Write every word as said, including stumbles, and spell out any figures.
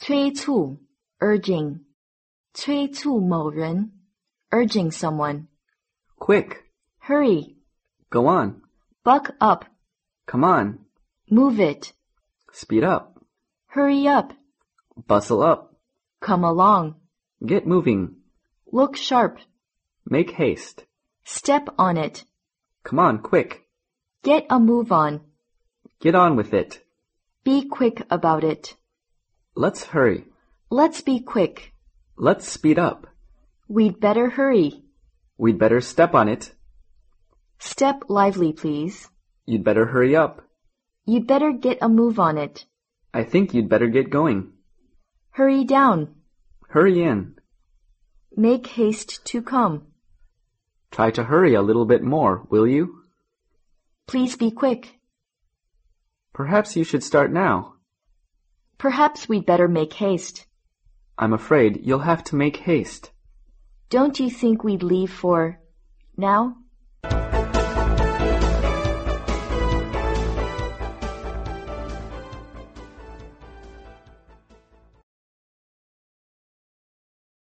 催促 urging 催促某人 urging someone. Quick. Hurry. Go on. Buck up. Come on. Move it. Speed up. Hurry up. Bustle up. Come along. Get moving. Look sharp. Make haste. Step on it. Come on, quick. Get a move on. Get on with it. Be quick about it. Let's hurry. Let's be quick. Let's speed up. We'd better hurry. We'd better step on it. Step lively, please. You'd better hurry up. You'd better get a move on it. I think you'd better get going. Hurry down. Hurry in. Make haste to come. Try to hurry a little bit more, will you? Please be quick. Perhaps you should start now. Perhaps we'd better make haste. I'm afraid you'll have to make haste. Don't you think we'd leave for now?